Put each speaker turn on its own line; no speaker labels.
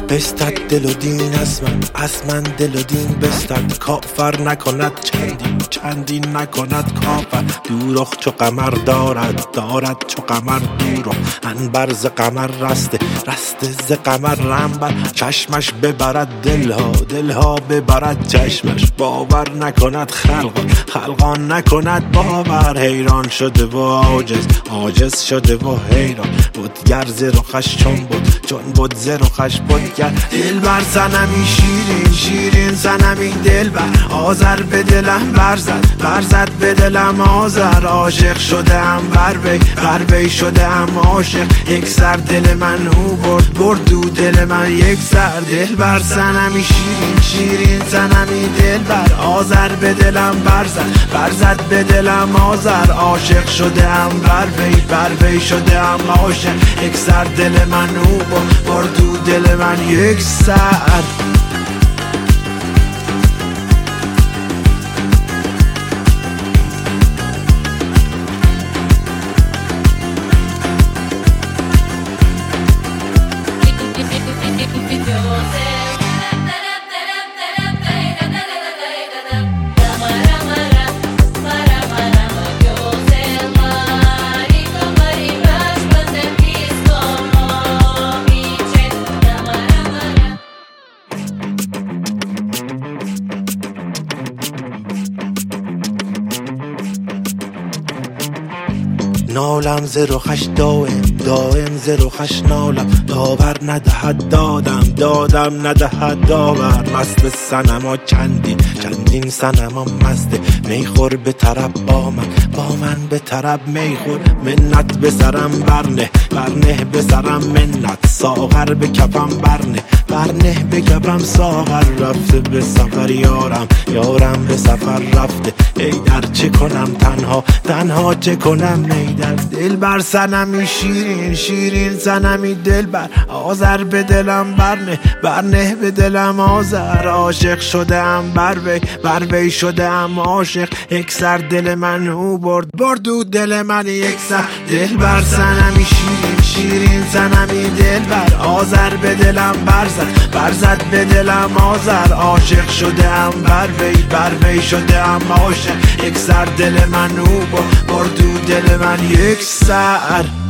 بستد دل و دین از من دل و دین بستد. کافر نکند چندین نکند کافر. دوروخ چو قمر دارد چو قمر دوروخ. انبر ز قمر رسته ز قمر رنبر. چشمش ببرد دلها ببرد چشمش. باور نکند خلقان نکند باور. حیران شده و عاجز شده و حیران. بودگر ز رخش چون بود ز رخش بودگر. دل بر زنمی شیرین زنمی دل بر. آذر به دلم برزد به دلم آذر. عاشق شده ام بر وی شده ام عاشق. یک سر دل من او برد و دل من یک سر. دل بر زنمی شیرین زنمی دل بر. آذر به دلم برزد به دلم آذر. عاشق شده ام بر وی شده ام عاشق. یک سر دل من او برد و دل من یک سر. نالم ز رخش دائم ز رخش نالم. داور ندهد دادم ندهد داور. مست صنما چندین صنما مسته. میخور به طرب با من به طرب میخور. منت به سرم برنه به سرم منت. ساغر به کفم برنه به کفم ساغر. رفته به سفر یارم به سفر رفته. ای در چه کنم تنها چه کنم ای در. دل بر صنمی شیرین صنمی دل بر. آذر به دلم برنه به دلم آذر. عاشق شده ام بر وی شده ام عاشق. یک سر دل من او برد و دل من یک سر. دل بر صنمی شیرین صنمی دل بر. آذر به دلم برزد به دلم آذر. عاشق شده ام بر وی شده ام عاشق. یک سر دل من او برد و دل من یک سر.